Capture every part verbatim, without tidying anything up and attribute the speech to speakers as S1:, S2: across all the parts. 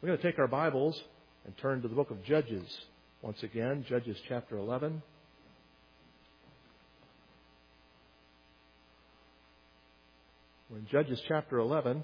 S1: We're going to take our Bibles and turn to the book of Judges once again, Judges chapter eleven. We're in Judges chapter eleven,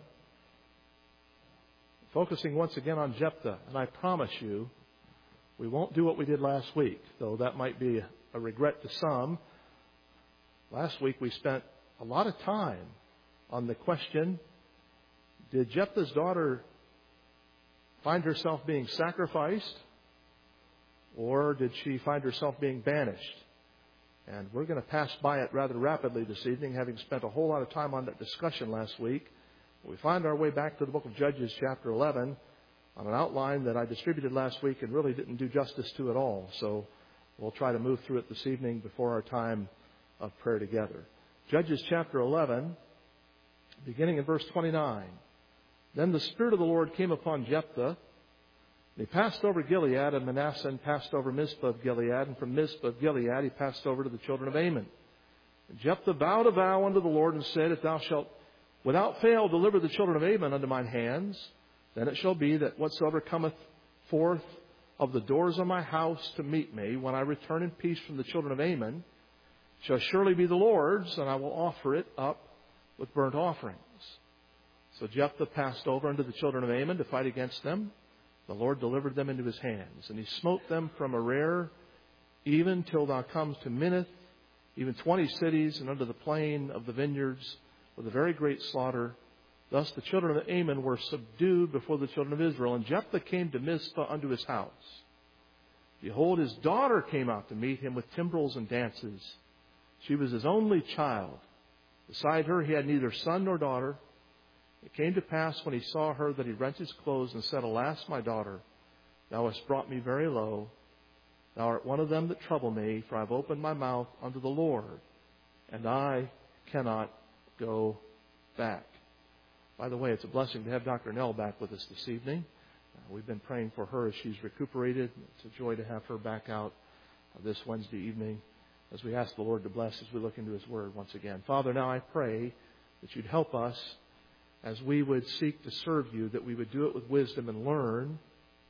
S1: focusing once again on Jephthah. And I promise you, we won't do what we did last week, though that might be a regret to some. Last week we spent a lot of time on the question, did Jephthah's daughter find herself being sacrificed, or did she find herself being banished? And we're going to pass by it rather rapidly this evening, having spent a whole lot of time on that discussion last week. We find our way back to the book of Judges chapter eleven on an outline that I distributed last week and really didn't do justice to at all. So we'll try to move through it this evening before our time of prayer together. Judges chapter eleven, beginning in verse twenty-nine. Then the Spirit of the Lord came upon Jephthah, and he passed over Gilead, and Manasseh and passed over Mizpah of Gilead, and from Mizpah of Gilead he passed over to the children of Ammon. And Jephthah vowed a vow unto the Lord, and said, If thou shalt without fail deliver the children of Ammon unto mine hands, then it shall be that whatsoever cometh forth of the doors of my house to meet me, when I return in peace from the children of Ammon, shall surely be the Lord's, and I will offer it up with burnt offerings. So Jephthah passed over unto the children of Ammon to fight against them. The Lord delivered them into his hands. And he smote them from Arar, even till thou come to Minnith, even twenty cities, and unto the plain of the vineyards, with a very great slaughter. Thus the children of Ammon were subdued before the children of Israel. And Jephthah came to Mizpah unto his house. Behold, his daughter came out to meet him with timbrels and dances. She was his only child. Beside her he had neither son nor daughter. It came to pass when he saw her that he rent his clothes and said, Alas, my daughter, thou hast brought me very low. Thou art one of them that trouble me, for I have opened my mouth unto the Lord, and I cannot go back. By the way, it's a blessing to have Doctor Nell back with us this evening. Uh, we've been praying for her as she's recuperated. It's a joy to have her back out uh, this Wednesday evening as we ask the Lord to bless as we look into His Word once again. Father, now I pray that You'd help us as we would seek to serve You, that we would do it with wisdom and learn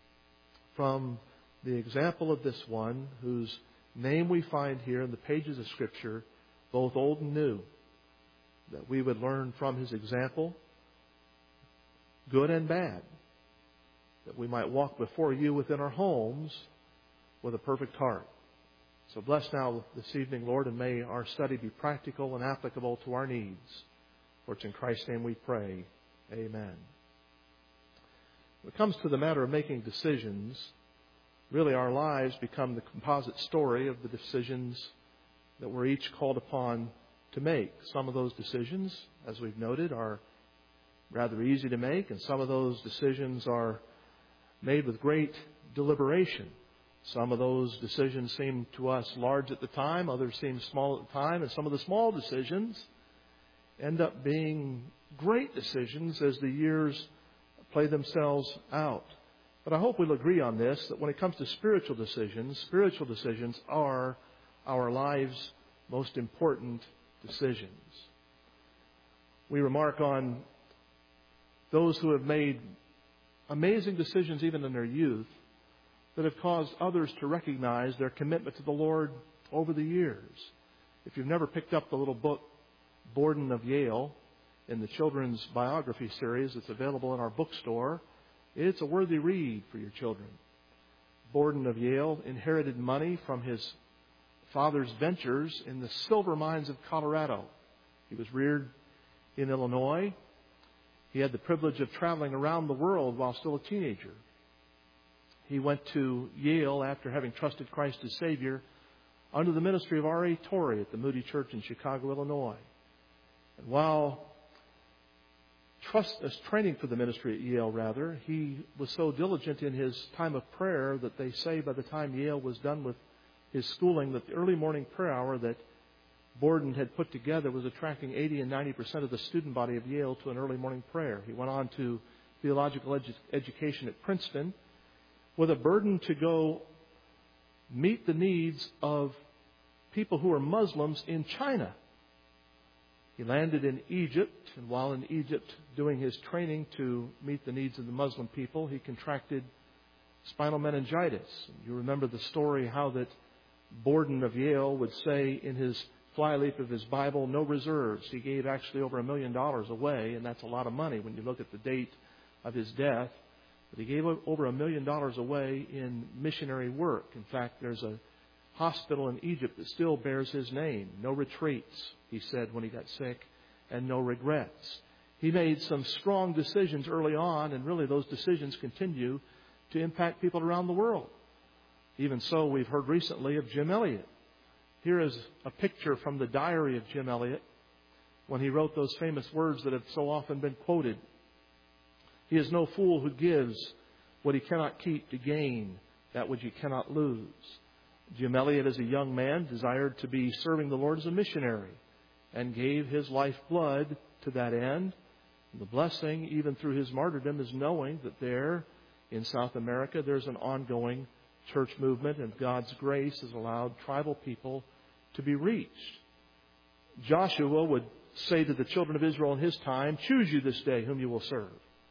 S1: from the example of this one whose name we find here in the pages of Scripture, both old and new, that we would learn from his example, good and bad, that we might walk before You within our homes with a perfect heart. So bless now this evening, Lord, and may our study be practical and applicable to our needs. For it's in Christ's name we pray. Amen. When it comes to the matter of making decisions, really our lives become the composite story of the decisions that we're each called upon to make. Some of those decisions, as we've noted, are rather easy to make, and some of those decisions are made with great deliberation. Some of those decisions seem to us large at the time, others seem small at the time, and some of the small decisions end up being great decisions as the years play themselves out. But I hope we'll agree on this, that when it comes to spiritual decisions, spiritual decisions are our lives' most important decisions. We remark on those who have made amazing decisions even in their youth that have caused others to recognize their commitment to the Lord over the years. If you've never picked up the little book, Borden of Yale, in the children's biography series that's available in our bookstore, it's a worthy read for your children. Borden of Yale inherited money from his father's ventures in the silver mines of Colorado. He was reared in Illinois. He had the privilege of traveling around the world while still a teenager. He went to Yale after having trusted Christ as Savior under the ministry of R A Torrey at the Moody Church in Chicago, Illinois. And while trust, as training for the ministry at Yale, rather, he was so diligent in his time of prayer that they say by the time Yale was done with his schooling, that the early morning prayer hour that Borden had put together was attracting eighty and ninety percent of the student body of Yale to an early morning prayer. He went on to theological edu- education at Princeton with a burden to go meet the needs of people who are Muslims in China. He landed in Egypt, and while in Egypt doing his training to meet the needs of the Muslim people, he contracted spinal meningitis. You remember the story how that Borden of Yale would say in his flyleaf of his Bible, no reserves. He gave actually over a million dollars away, and that's a lot of money when you look at the date of his death. But he gave over a million dollars away in missionary work. In fact, there's a hospital in Egypt that still bears his name. No retreats, he said when he got sick, and no regrets. He made some strong decisions early on, and really those decisions continue to impact people around the world. Even so, we've heard recently of Jim Elliot. Here is a picture from the diary of Jim Elliot when he wrote those famous words that have so often been quoted. He is no fool who gives what he cannot keep to gain that which he cannot lose. Jim Elliot, as a young man, desired to be serving the Lord as a missionary and gave his lifeblood to that end. And the blessing, even through his martyrdom, is knowing that there in South America there's an ongoing church movement, and God's grace has allowed tribal people to be reached. Joshua would say to the children of Israel in his time, choose you this day whom you will serve.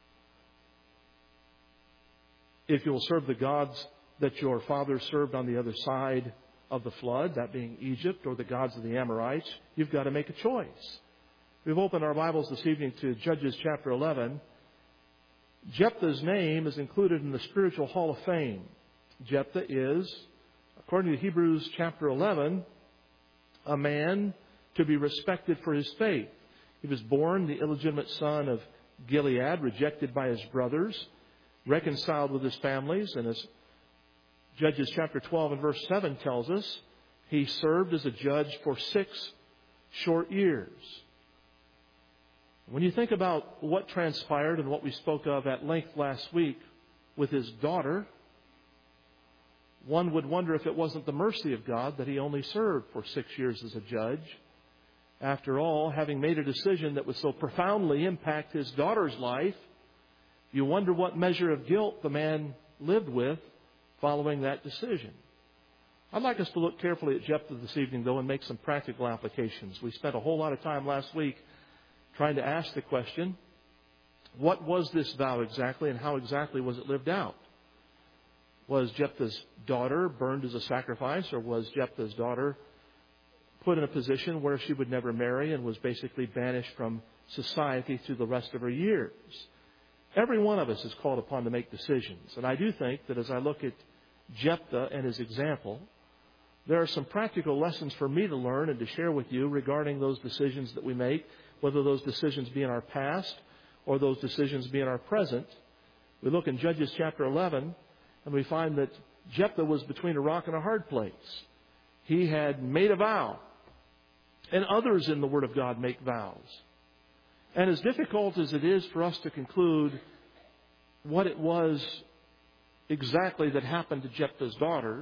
S1: If you will serve the gods that your fathers served on the other side of the flood, that being Egypt, or the gods of the Amorites, you've got to make a choice. We've opened our Bibles this evening to Judges chapter eleven. Jephthah's name is included in the Spiritual Hall of Fame. Jephthah is, according to Hebrews chapter eleven, a man to be respected for his faith. He was born the illegitimate son of Gilead, rejected by his brothers, reconciled with his families, and as Judges chapter twelve and verse seven tells us, he served as a judge for six short years. When you think about what transpired and what we spoke of at length last week with his daughter, one would wonder if it wasn't the mercy of God that he only served for six years as a judge. After all, having made a decision that would so profoundly impact his daughter's life, you wonder what measure of guilt the man lived with following that decision. I'd like us to look carefully at Jephthah this evening, though, and make some practical applications. We spent a whole lot of time last week trying to ask the question, what was this vow exactly, and how exactly was it lived out? Was Jephthah's daughter burned as a sacrifice, or was Jephthah's daughter put in a position where she would never marry and was basically banished from society through the rest of her years? Every one of us is called upon to make decisions. And I do think that as I look at Jephthah and his example, there are some practical lessons for me to learn and to share with you regarding those decisions that we make, whether those decisions be in our past or those decisions be in our present. We look in Judges chapter eleven, and we find that Jephthah was between a rock and a hard place. He had made a vow, and others in the Word of God make vows. And as difficult as it is for us to conclude what it was exactly that happened to Jephthah's daughter,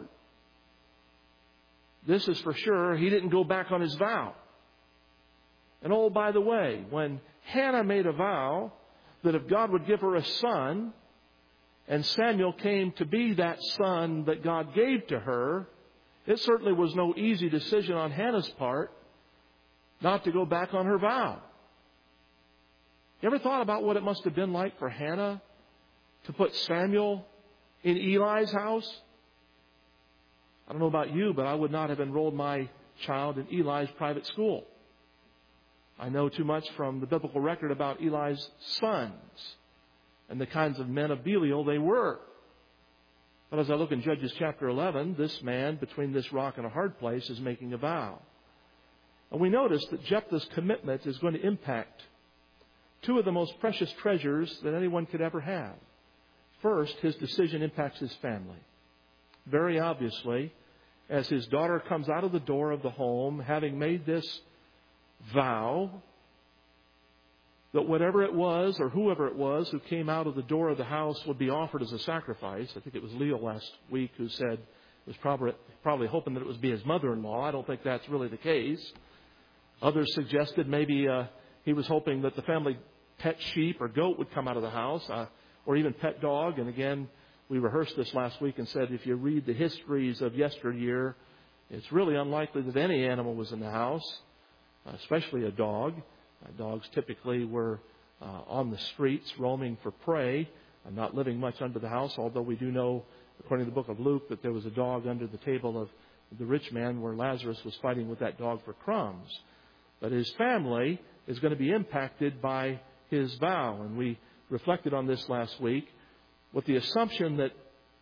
S1: this is for sure, he didn't go back on his vow. And oh, by the way, when Hannah made a vow that if God would give her a son, and Samuel came to be that son that God gave to her, it certainly was no easy decision on Hannah's part not to go back on her vow. You ever thought about what it must have been like for Hannah to put Samuel in Eli's house? I don't know about you, but I would not have enrolled my child in Eli's private school. I know too much from the biblical record about Eli's sons and the kinds of men of Belial they were. But as I look in Judges chapter eleven, this man between this rock and a hard place is making a vow. And we notice that Jephthah's commitment is going to impact two of the most precious treasures that anyone could ever have. First, his decision impacts his family. Very obviously, as his daughter comes out of the door of the home, having made this vow that whatever it was or whoever it was who came out of the door of the house would be offered as a sacrifice. I think it was Leo last week who said was probably, probably hoping that it would be his mother-in-law. I don't think that's really the case. Others suggested maybe uh, he was hoping that the family pet sheep or goat would come out of the house, uh, or even pet dog. And again, we rehearsed this last week and said if you read the histories of yesteryear, it's really unlikely that any animal was in the house, especially a dog. My dogs typically were uh, on the streets roaming for prey, and not living much under the house, although we do know, according to the book of Luke, that there was a dog under the table of the rich man where Lazarus was fighting with that dog for crumbs. But his family is going to be impacted by his vow. And we reflected on this last week with the assumption that,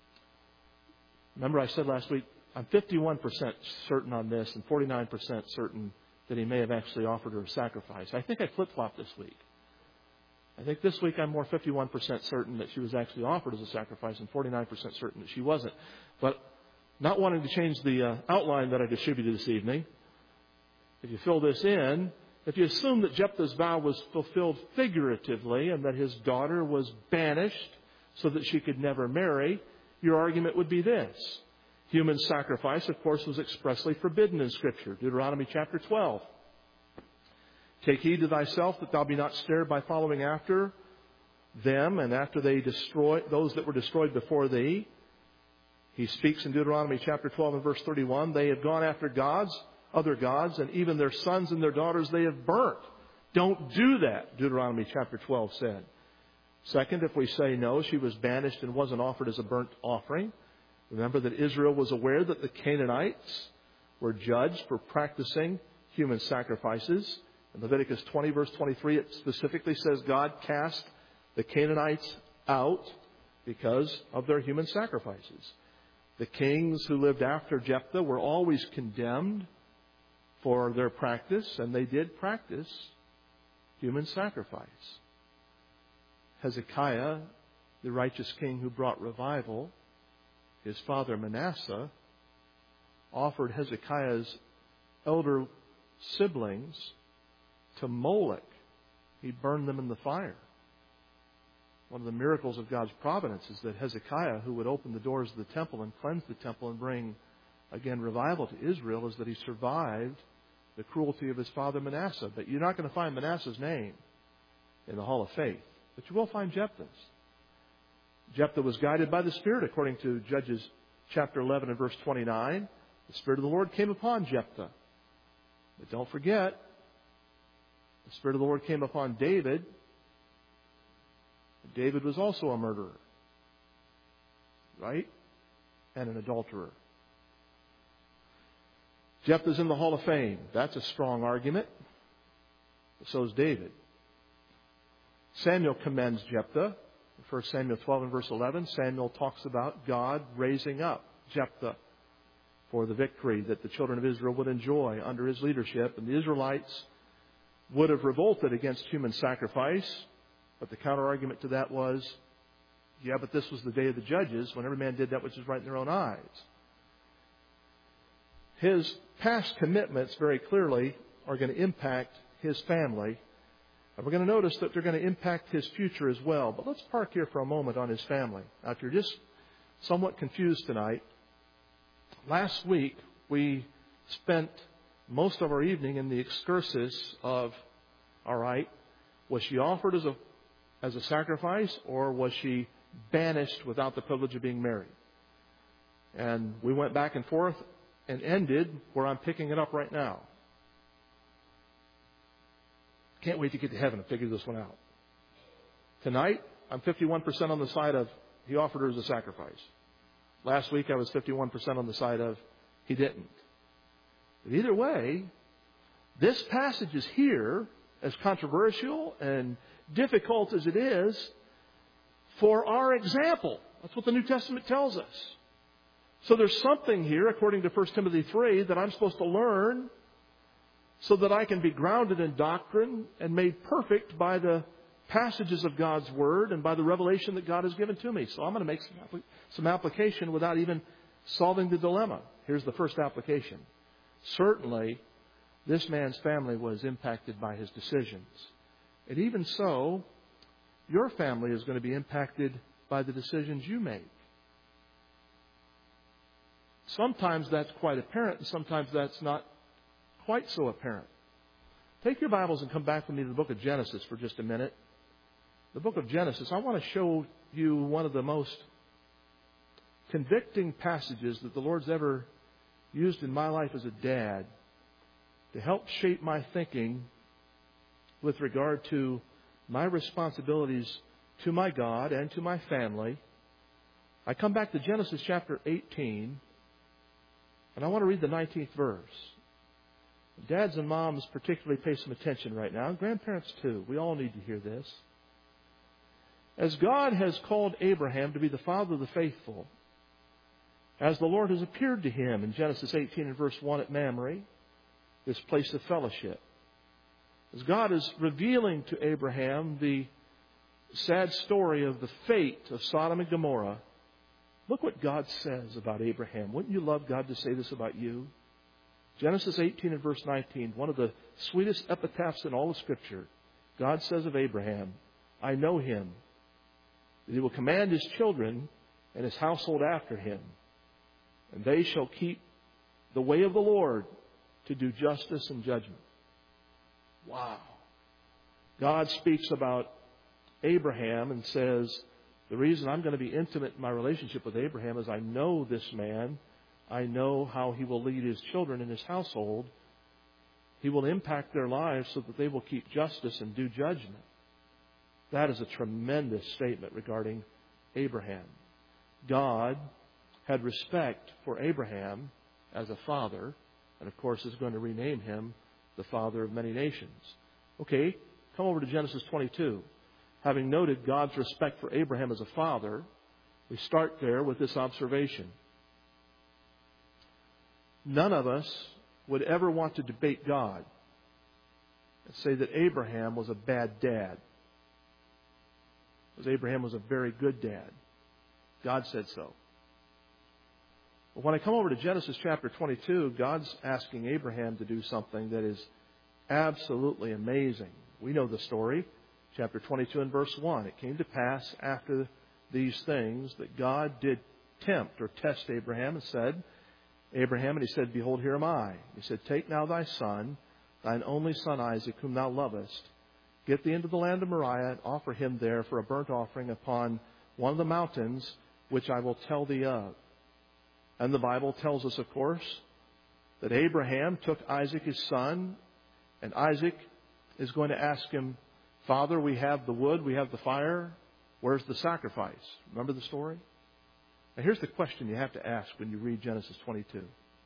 S1: remember I said last week, I'm fifty-one percent certain on this and forty-nine percent certain that he may have actually offered her a sacrifice. I think I flip-flopped this week. I think this week I'm more fifty-one percent certain that she was actually offered as a sacrifice and forty-nine percent certain that she wasn't. But not wanting to change the uh, outline that I distributed this evening, if you fill this in, if you assume that Jephthah's vow was fulfilled figuratively and that his daughter was banished so that she could never marry, your argument would be this. Human sacrifice, of course, was expressly forbidden in Scripture. Deuteronomy chapter twelve. Take heed to thyself that thou be not snared by following after them and after they destroy those that were destroyed before thee. He speaks in Deuteronomy chapter twelve and verse thirty-one, they have gone after gods, other gods, and even their sons and their daughters they have burnt. Don't do that, Deuteronomy chapter twelve said. Second, if we say no, she was banished and wasn't offered as a burnt offering. Remember that Israel was aware that the Canaanites were judged for practicing human sacrifices. In Leviticus twenty, verse twenty-three, it specifically says God cast the Canaanites out because of their human sacrifices. The kings who lived after Jephthah were always condemned for their practice, and they did practice human sacrifice. Hezekiah, the righteous king who brought revival, his father Manasseh, offered Hezekiah's elder siblings to Molech. He burned them in the fire. One of the miracles of God's providence is that Hezekiah, who would open the doors of the temple and cleanse the temple and bring, again, revival to Israel, is that he survived the cruelty of his father Manasseh. But you're not going to find Manasseh's name in the Hall of Faith. But you will find Jephthah's. Jephthah was guided by the Spirit, according to Judges chapter eleven and verse twenty-nine. The Spirit of the Lord came upon Jephthah. But don't forget, the Spirit of the Lord came upon David. David was also a murderer, right? And an adulterer. Jephthah's in the Hall of Fame. That's a strong argument. But so is David. Samuel commends Jephthah. In First Samuel twelve and verse eleven, Samuel talks about God raising up Jephthah for the victory that the children of Israel would enjoy under his leadership. And the Israelites would have revolted against human sacrifice. But the counter-argument to that was, yeah, but this was the day of the judges when every man did that which is right in their own eyes. His past commitments very clearly are going to impact his family. And we're going to notice that they're going to impact his future as well. But let's park here for a moment on his family. Now, if you're just somewhat confused tonight, last week we spent most of our evening in the excursus of, all right, was she offered as a as a sacrifice, or was she banished without the privilege of being married? And we went back and forth and ended where I'm picking it up right now. Can't wait to get to heaven and figure this one out. Tonight, I'm fifty-one percent on the side of he offered her as a sacrifice. Last week, I was fifty-one percent on the side of he didn't. But either way, this passage is here, as controversial and difficult as it is, for our example. That's what the New Testament tells us. So there's something here, according to First Timothy three, that I'm supposed to learn so that I can be grounded in doctrine and made perfect by the passages of God's Word and by the revelation that God has given to me. So I'm going to make some, some application without even solving the dilemma. Here's the first application. Certainly, this man's family was impacted by his decisions. And even so, your family is going to be impacted by the decisions you make. Sometimes that's quite apparent, and sometimes that's not quite so apparent. Take your Bibles and come back with me to the book of Genesis for just a minute. The book of Genesis, I want to show you one of the most convicting passages that the Lord's ever used in my life as a dad to help shape my thinking with regard to my responsibilities to my God and to my family, I come back to Genesis chapter eighteen, and I want to read the nineteenth verse. Dads and moms particularly pay some attention right now, and grandparents too. We all need to hear this. As God has called Abraham to be the father of the faithful, as the Lord has appeared to him in Genesis eighteen and verse one at Mamre, this place of fellowship, as God is revealing to Abraham the sad story of the fate of Sodom and Gomorrah, look what God says about Abraham. Wouldn't you love God to say this about you? Genesis eighteen and verse nineteen, one of the sweetest epitaphs in all of Scripture. God says of Abraham, I know him, that he will command his children and his household after him, and they shall keep the way of the Lord to do justice and judgment. Wow. God speaks about Abraham and says, the reason I'm going to be intimate in my relationship with Abraham is I know this man. I know how he will lead his children in his household. He will impact their lives so that they will keep justice and do judgment. That is a tremendous statement regarding Abraham. God had respect for Abraham as a father, and of course is going to rename him the father of many nations. Okay, come over to Genesis twenty-two. Having noted God's respect for Abraham as a father, we start there with this observation. None of us would ever want to debate God and say that Abraham was a bad dad. Because Abraham was a very good dad. God said so. But when I come over to Genesis chapter twenty-two, God's asking Abraham to do something that is absolutely amazing. We know the story. Chapter twenty-two and verse one. It came to pass after these things that God did tempt or test Abraham and said, Abraham, and he said, Behold, here am I. He said, Take now thy son, thine only son Isaac, whom thou lovest. Get thee into the land of Moriah and offer him there for a burnt offering upon one of the mountains which I will tell thee of. And the Bible tells us, of course, that Abraham took Isaac his son, and Isaac is going to ask him, Father, we have the wood, we have the fire. Where's the sacrifice? Remember the story? Now here's the question you have to ask when you read Genesis twenty-two.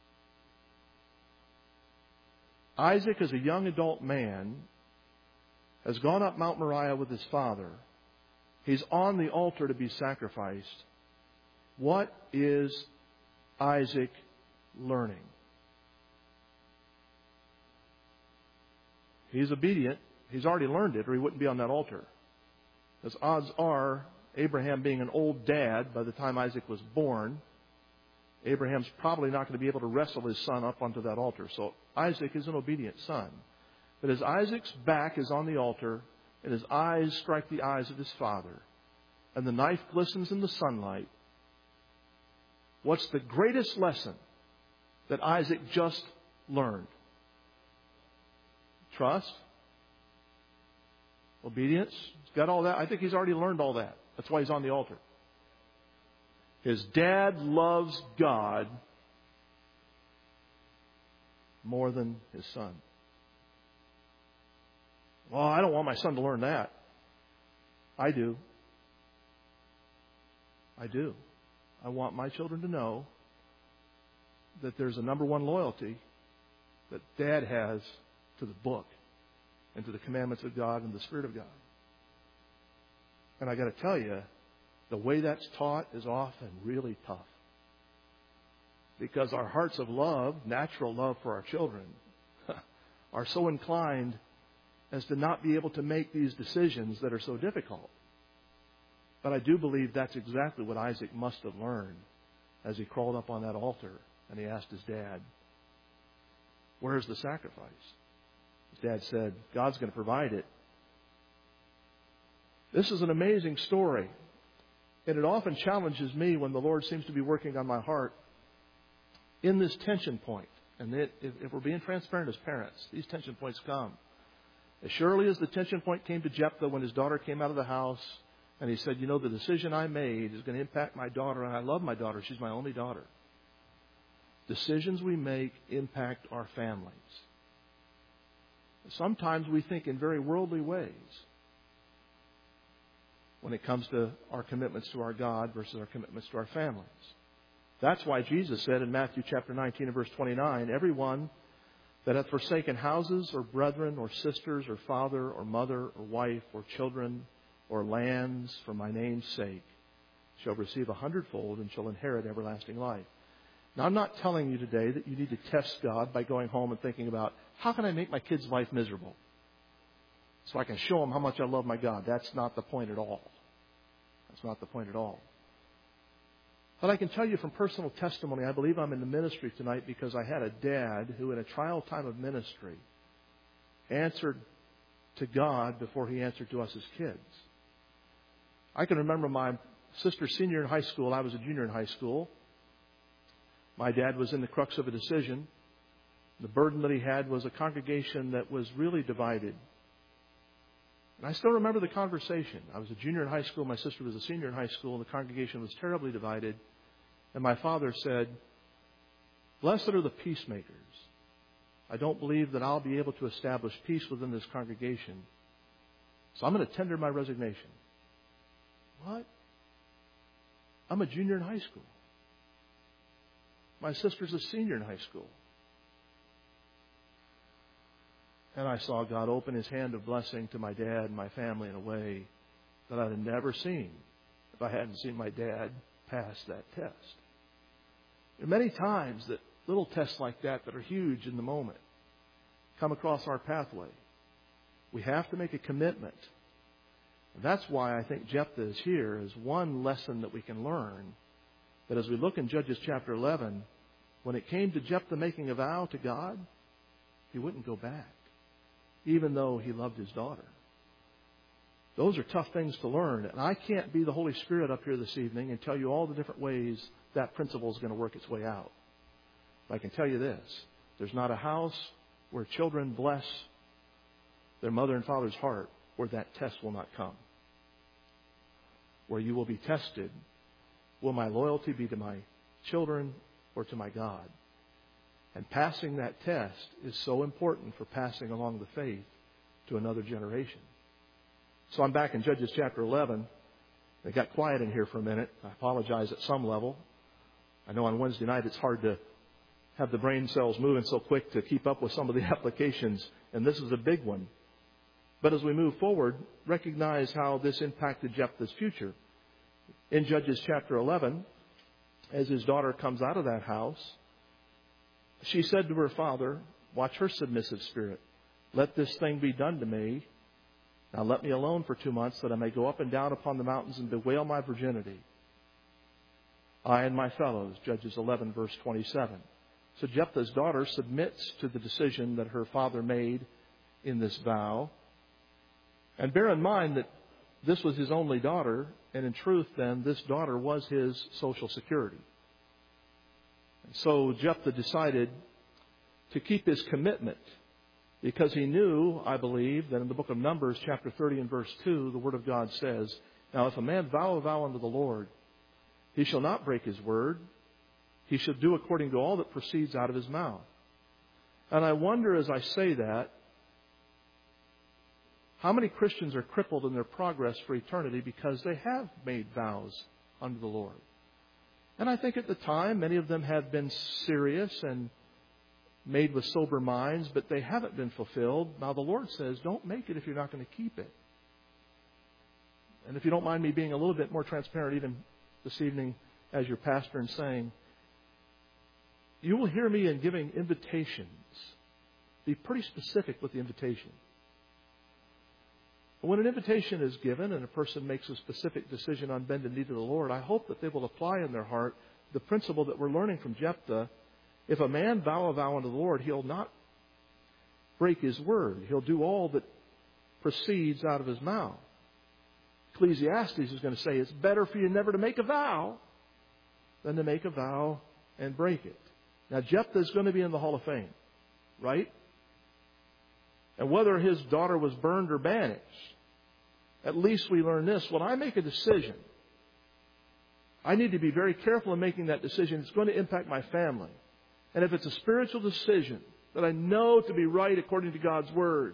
S1: Isaac, as a young adult man, has gone up Mount Moriah with his father. He's on the altar to be sacrificed. What is Isaac learning? He's obedient. He's already learned it, or he wouldn't be on that altar. As odds are, Abraham being an old dad by the time Isaac was born, Abraham's probably not going to be able to wrestle his son up onto that altar. So Isaac is an obedient son. But as Isaac's back is on the altar, and his eyes strike the eyes of his father, and the knife glistens in the sunlight, what's the greatest lesson that Isaac just learned? Trust. Obedience. He's got all that. I think he's already learned all that. That's why he's on the altar. His dad loves God more than his son. Well, I don't want my son to learn that. I do. I do. I want my children to know that there's a number one loyalty that Dad has to the book and to the commandments of God and the Spirit of God. And I got to tell you, the way that's taught is often really tough. Because our hearts of love, natural love for our children, are so inclined as to not be able to make these decisions that are so difficult. But I do believe that's exactly what Isaac must have learned as he crawled up on that altar and he asked his dad, where's the sacrifice? His dad said, God's going to provide it. This is an amazing story. And it often challenges me when the Lord seems to be working on my heart in this tension point. And it, if, if we're being transparent as parents, these tension points come. As surely as the tension point came to Jephthah when his daughter came out of the house and he said, you know, the decision I made is going to impact my daughter, and I love my daughter. She's my only daughter. Decisions we make impact our families. Sometimes we think in very worldly ways when it comes to our commitments to our God versus our commitments to our families. That's why Jesus said in Matthew chapter nineteen and verse twenty-nine, everyone that hath forsaken houses or brethren or sisters or father or mother or wife or children or lands for my name's sake shall receive a hundredfold and shall inherit everlasting life. Now, I'm not telling you today that you need to test God by going home and thinking about, how can I make my kids' life miserable so I can show them how much I love my God? That's not the point at all. That's not the point at all. But I can tell you from personal testimony, I believe I'm in the ministry tonight because I had a dad who, in a trial time of ministry, answered to God before he answered to us as kids. I can remember my sister's senior in high school. I was a junior in high school. My dad was in the crux of a decision. The burden that he had was a congregation that was really divided. And I still remember the conversation. I was a junior in high school. My sister was a senior in high school. And the congregation was terribly divided. And my father said, "Blessed are the peacemakers. I don't believe that I'll be able to establish peace within this congregation. So I'm going to tender my resignation." What? I'm a junior in high school. My sister's a senior in high school. And I saw God open His hand of blessing to my dad and my family in a way that I'd have never seen if I hadn't seen my dad pass that test. There are many times that little tests like that that are huge in the moment come across our pathway. We have to make a commitment. And that's why I think Jephthah is here as one lesson that we can learn. That as we look in Judges chapter eleven, when it came to Jephthah making a vow to God, he wouldn't go back, even though he loved his daughter. Those are tough things to learn. And I can't be the Holy Spirit up here this evening and tell you all the different ways that principle is going to work its way out. But I can tell you this. There's not a house where children bless their mother and father's heart where that test will not come. Where you will be tested. Will my loyalty be to my children or to my God? And passing that test is so important for passing along the faith to another generation. So I'm back in Judges chapter eleven. It got quiet in here for a minute. I apologize at some level. I know on Wednesday night it's hard to have the brain cells moving so quick to keep up with some of the applications. And this is a big one. But as we move forward, recognize how this impacted Jephthah's future. In Judges chapter eleven, as his daughter comes out of that house, she said to her father, watch her submissive spirit. Let this thing be done to me. Now let me alone for two months that I may go up and down upon the mountains and bewail my virginity. I and my fellows, Judges eleven, verse twenty-seven. So Jephthah's daughter submits to the decision that her father made in this vow. And bear in mind that this was his only daughter, and in truth, then, this daughter was his social security. And so Jephthah decided to keep his commitment because he knew, I believe, that in the book of Numbers, chapter thirty and verse two, the Word of God says, now if a man vow a vow unto the Lord, he shall not break his word. He shall do according to all that proceeds out of his mouth. And I wonder as I say that, how many Christians are crippled in their progress for eternity because they have made vows unto the Lord? And I think at the time, many of them have been serious and made with sober minds, but they haven't been fulfilled. Now the Lord says, don't make it if you're not going to keep it. And if you don't mind me being a little bit more transparent even this evening as your pastor and saying, you will hear me in giving invitations. Be pretty specific with the invitation. But when an invitation is given and a person makes a specific decision on bended knee to the Lord, I hope that they will apply in their heart the principle that we're learning from Jephthah. If a man vow a vow unto the Lord, he'll not break his word. He'll do all that proceeds out of his mouth. Ecclesiastes is going to say it's better for you never to make a vow than to make a vow and break it. Now, Jephthah is going to be in the Hall of Fame, right? And whether his daughter was burned or banished, at least we learn this. When I make a decision, I need to be very careful in making that decision. It's going to impact my family. And if it's a spiritual decision that I know to be right according to God's Word,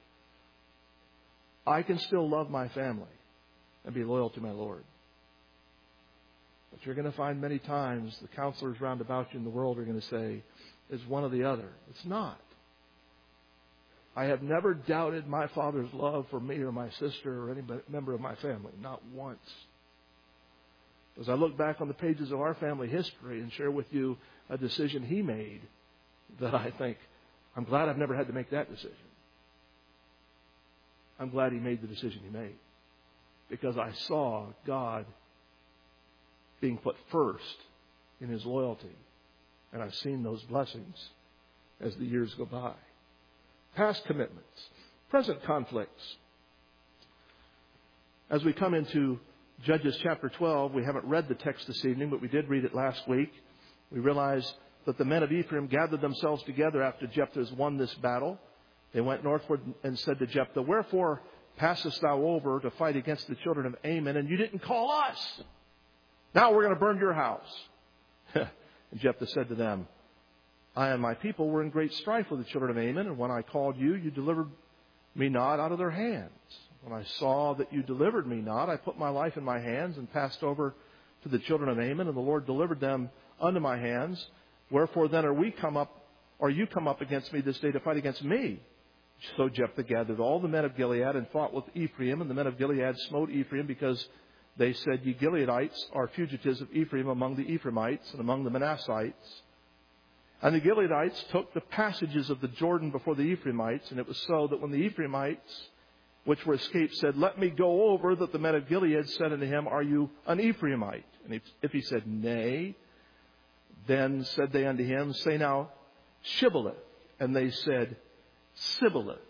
S1: I can still love my family and be loyal to my Lord. But you're going to find many times the counselors round about you in the world are going to say, it's one or the other. It's not. I have never doubted my Father's love for me or my sister or any member of my family. Not once. As I look back on the pages of our family history and share with you a decision He made that I think, I'm glad I've never had to make that decision. I'm glad He made the decision He made. Because I saw God being put first in His loyalty. And I've seen those blessings as the years go by. Past commitments. Present conflicts. As we come into Judges chapter twelve, we haven't read the text this evening, but we did read it last week. We realize that the men of Ephraim gathered themselves together after Jephthah won this battle. They went northward and said to Jephthah, wherefore passest thou over to fight against the children of Ammon, and you didn't call us? Now we're going to burn your house. And Jephthah said to them, I and my people were in great strife with the children of Ammon, and when I called you, you delivered me not out of their hands. When I saw that you delivered me not, I put my life in my hands and passed over to the children of Ammon, and the Lord delivered them unto my hands. Wherefore then are we come up, or you come up against me this day to fight against me? So Jephthah gathered all the men of Gilead and fought with Ephraim, and the men of Gilead smote Ephraim, because they said, ye Gileadites are fugitives of Ephraim among the Ephraimites and among the Manassites. And the Gileadites took the passages of the Jordan before the Ephraimites, and it was so that when the Ephraimites, which were escaped, said, let me go over, that the men of Gilead said unto him, are you an Ephraimite? And if he said, nay, then said they unto him, say now, Shibboleth. And they said, Sibboleth.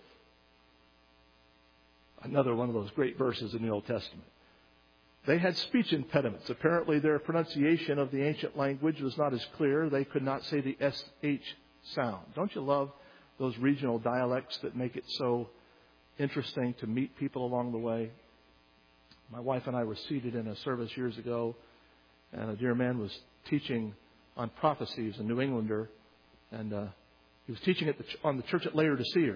S1: Another one of those great verses in the Old Testament. They had speech impediments. Apparently their pronunciation of the ancient language was not as clear. They could not say the S H sound. Don't you love those regional dialects that make it so interesting to meet people along the way? My wife and I were seated in a service years ago, and a dear man was teaching on prophecies, a New Englander, and uh, he was teaching at the, on the church at Laodicea.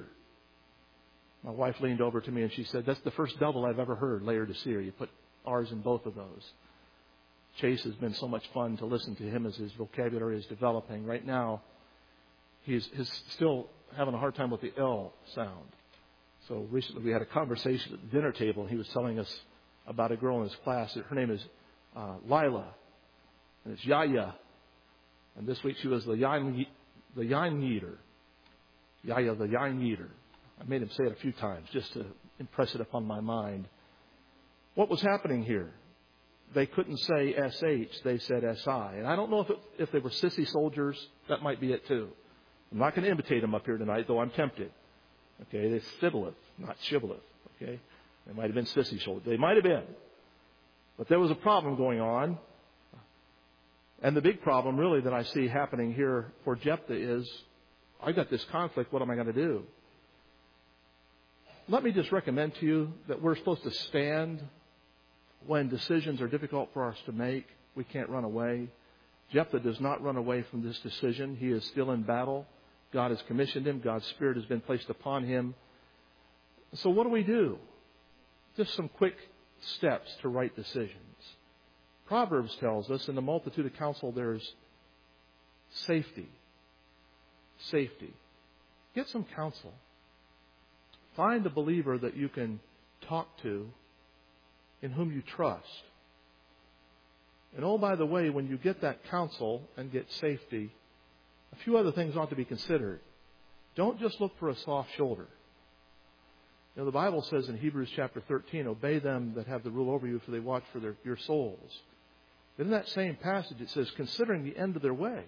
S1: My wife leaned over to me and she said, that's the first double I've ever heard, Laodicea. You put R's in both of those. Chase has been so much fun to listen to him as his vocabulary is developing. Right now, he's, he's still having a hard time with the L sound. So recently we had a conversation at the dinner table, and he was telling us about a girl in his class. Her name is uh, Lila, and it's Yaya. And this week she was the Yain, the Yain Eater. Yaya, the Yain Eater. I made him say it a few times just to impress it upon my mind. What was happening here? They couldn't say S H, they said S I. And I don't know if it, if they were sissy soldiers. That might be it too. I'm not going to imitate them up here tonight, though I'm tempted. Okay, they Sibboleth, not Shibboleth. Okay, they might have been sissy soldiers. They might have been. But there was a problem going on. And the big problem really that I see happening here for Jephthah is, I got this conflict, what am I going to do? Let me just recommend to you that we're supposed to stand when decisions are difficult for us to make. We can't run away. Jephthah does not run away from this decision. He is still in battle. God has commissioned him. God's Spirit has been placed upon him. So what do we do? Just some quick steps to right decisions. Proverbs tells us, in the multitude of counsel there's safety. Safety. Get some counsel. Find a believer that you can talk to, in whom you trust. And oh, by the way, when you get that counsel and get safety, a few other things ought to be considered. Don't just look for a soft shoulder. You know, the Bible says in Hebrews chapter thirteen, obey them that have the rule over you, for they watch for their, your souls. But in that same passage it says, considering the end of their way.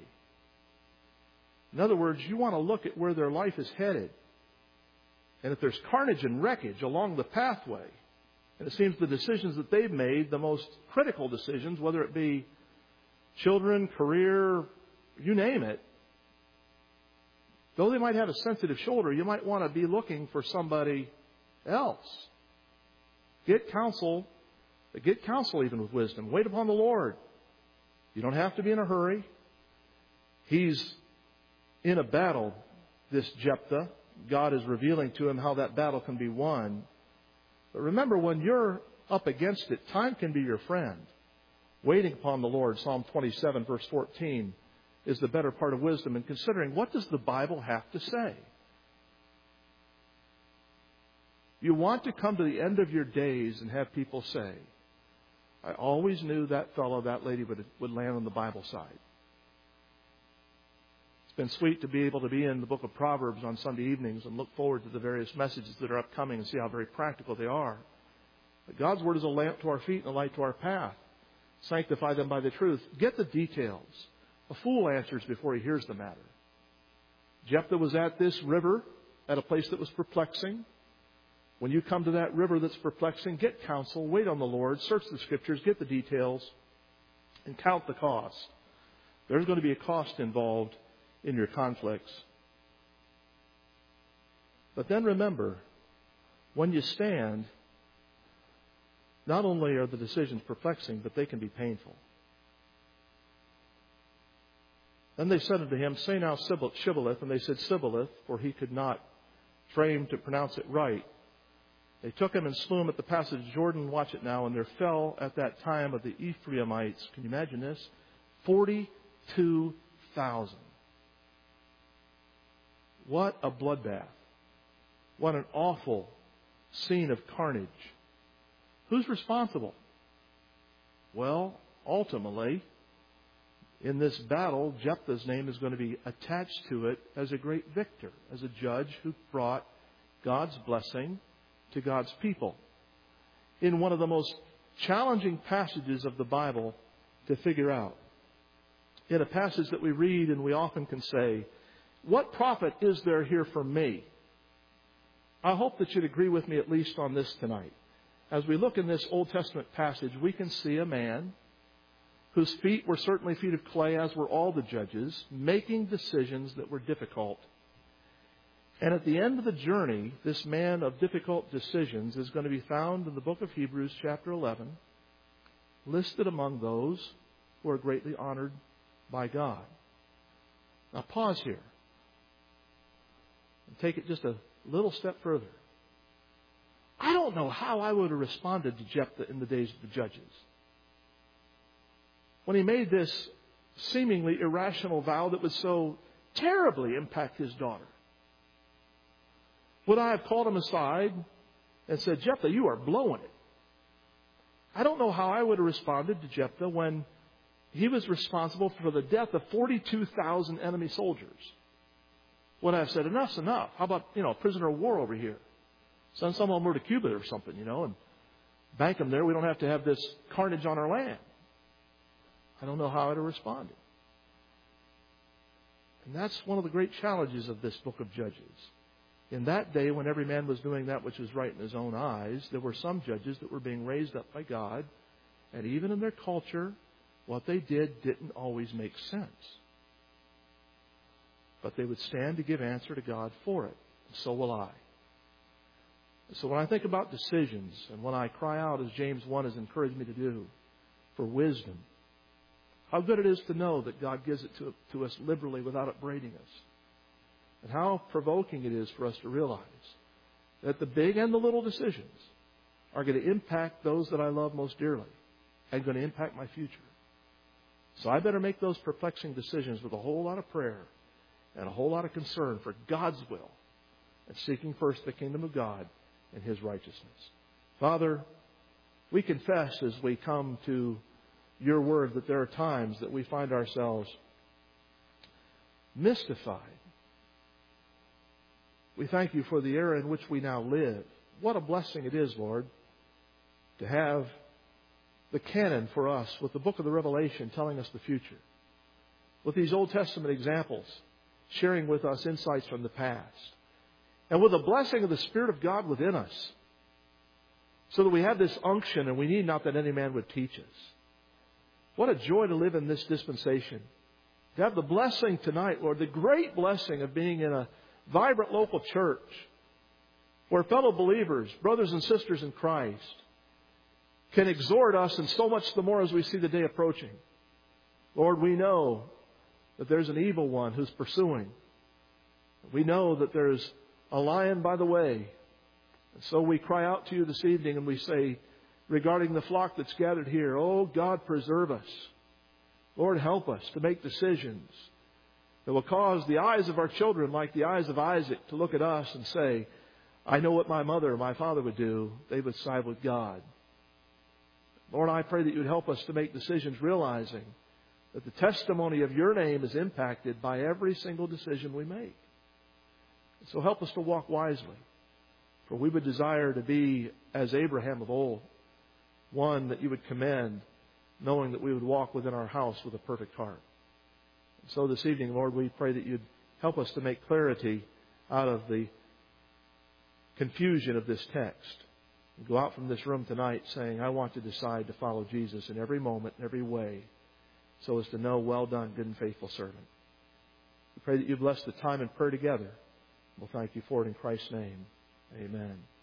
S1: In other words, you want to look at where their life is headed. And if there's carnage and wreckage along the pathway, and it seems the decisions that they've made, the most critical decisions, whether it be children, career, you name it, though they might have a sensitive shoulder, you might want to be looking for somebody else. Get counsel. Get counsel even with wisdom. Wait upon the Lord. You don't have to be in a hurry. He's in a battle. this Jephthah. God is revealing to him how that battle can be won. But remember, when you're up against it, time can be your friend. Waiting upon the Lord, Psalm twenty-seven, verse fourteen, is the better part of wisdom. And considering, what does the Bible have to say? You want to come to the end of your days and have people say, I always knew that fellow, that lady would, would land on the Bible side. It's been sweet to be able to be in the book of Proverbs on Sunday evenings and look forward to the various messages that are upcoming and see how very practical they are. But God's Word is a lamp to our feet and a light to our path. Sanctify them by the truth. Get the details. A fool answers before he hears the matter. Jephthah was at this river at a place that was perplexing. When you come to that river that's perplexing, get counsel, wait on the Lord, search the Scriptures, get the details, and count the cost. There's going to be a cost involved in your conflicts. But then remember, when you stand, not only are the decisions perplexing, but they can be painful. Then they said unto him, Say now Shibboleth. And they said Sibboleth, for he could not frame to pronounce it right. They took him and slew him at the passage of Jordan. Watch it now. And there fell at that time of the Ephraimites, can you imagine this? forty-two thousand. What a bloodbath. What an awful scene of carnage. Who's responsible? Well, ultimately, in this battle, Jephthah's name is going to be attached to it as a great victor, as a judge who brought God's blessing to God's people. In one of the most challenging passages of the Bible to figure out. In a passage that we read and we often can say, what profit is there here for me? I hope that you'd agree with me at least on this tonight. As we look in this Old Testament passage, we can see a man whose feet were certainly feet of clay, as were all the judges, making decisions that were difficult. And at the end of the journey, this man of difficult decisions is going to be found in the book of Hebrews, chapter eleven, listed among those who are greatly honored by God. Now pause here and take it just a little step further. I don't know how I would have responded to Jephthah in the days of the judges. When he made this seemingly irrational vow that would so terribly impact his daughter. Would I have called him aside and said, Jephthah, you are blowing it? I don't know how I would have responded to Jephthah when he was responsible for the death of forty-two thousand enemy soldiers. Would I have said, enough's enough? How about, you know, a prisoner of war over here? Send some of them over to Cuba or something, you know, and bank them there. We don't have to have this carnage on our land. I don't know how I'd have responded. And that's one of the great challenges of this book of Judges. In that day, when every man was doing that which was right in his own eyes, there were some judges that were being raised up by God. And even in their culture, what they did didn't always make sense. But they would stand to give answer to God for it. And so will I. So when I think about decisions, and when I cry out, as James one has encouraged me to do, for wisdom, how good it is to know that God gives it to, to us liberally without upbraiding us. And how provoking it is for us to realize that the big and the little decisions are going to impact those that I love most dearly and going to impact my future. So I better make those perplexing decisions with a whole lot of prayer and a whole lot of concern for God's will and seeking first the kingdom of God and His righteousness. Father, we confess as we come to Your Word that there are times that we find ourselves mystified. We thank You for the era in which we now live. What a blessing it is, Lord, to have the canon for us with the book of the Revelation telling us the future. With these Old Testament examples sharing with us insights from the past. And with the blessing of the Spirit of God within us. So that we have this unction and we need not that any man would teach us. What a joy to live in this dispensation. To have the blessing tonight, Lord, the great blessing of being in a vibrant local church where fellow believers, brothers and sisters in Christ, can exhort us, and so much the more as we see the day approaching. Lord, we know that there's an evil one who's pursuing. We know that there's a lion by the way. And so we cry out to you this evening and we say, regarding the flock that's gathered here, oh God, preserve us. Lord, help us to make decisions that will cause the eyes of our children, like the eyes of Isaac, to look at us and say, I know what my mother or my father would do. They would side with God. Lord, I pray that you would help us to make decisions realizing that the testimony of your name is impacted by every single decision we make. So help us to walk wisely. For we would desire to be as Abraham of old, one that you would commend, knowing that we would walk within our house with a perfect heart. And so this evening, Lord, we pray that you'd help us to make clarity out of the confusion of this text. And go out from this room tonight saying, I want to decide to follow Jesus in every moment, in every way, so as to know, well done, good and faithful servant. We pray that you bless the time in prayer together. We'll thank you for it in Christ's name. Amen.